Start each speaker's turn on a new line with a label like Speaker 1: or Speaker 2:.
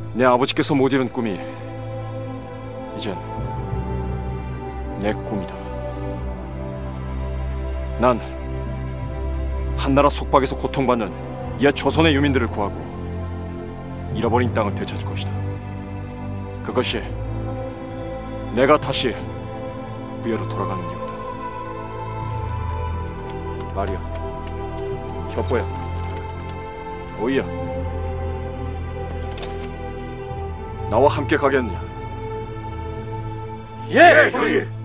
Speaker 1: 내 아버지께서 못 이룬 꿈이 이젠 내 꿈이다. 난 한나라 속박에서 고통받는 옛 조선의 유민들을 구하고 잃어버린 땅을 되찾을 것이다. 그것이 내가 다시 부여로 돌아가는 이유다. 마리아, 혁보야, 오이야, 나와 함께 가겠느냐?
Speaker 2: 예, 형님.